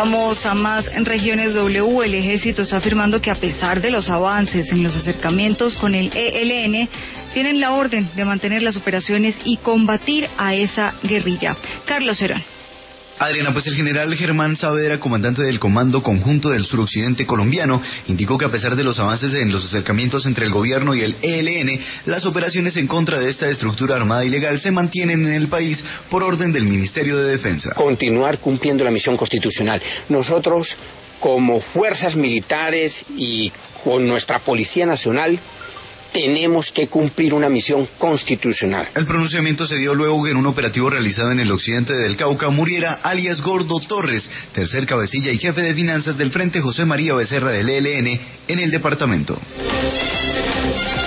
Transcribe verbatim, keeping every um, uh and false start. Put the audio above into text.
Vamos a más regiones W. El ejército está afirmando que a pesar de los avances en los acercamientos con el E L N, tienen la orden de mantener las operaciones y combatir a esa guerrilla. Carlos Herón. Adriana, pues el general Germán Saavedra, comandante del Comando Conjunto del Suroccidente colombiano, indicó que a pesar de los avances en los acercamientos entre el gobierno y el E L N, las operaciones en contra de esta estructura armada ilegal se mantienen en el país por orden del Ministerio de Defensa. Continuar cumpliendo la misión constitucional. Nosotros, como fuerzas militares y con nuestra Policía Nacional, tenemos que cumplir una misión constitucional. El pronunciamiento se dio luego que en un operativo realizado en el occidente del Cauca muriera alias Gordo Torres, tercer cabecilla y jefe de finanzas del Frente José María Becerra del E L N en el departamento.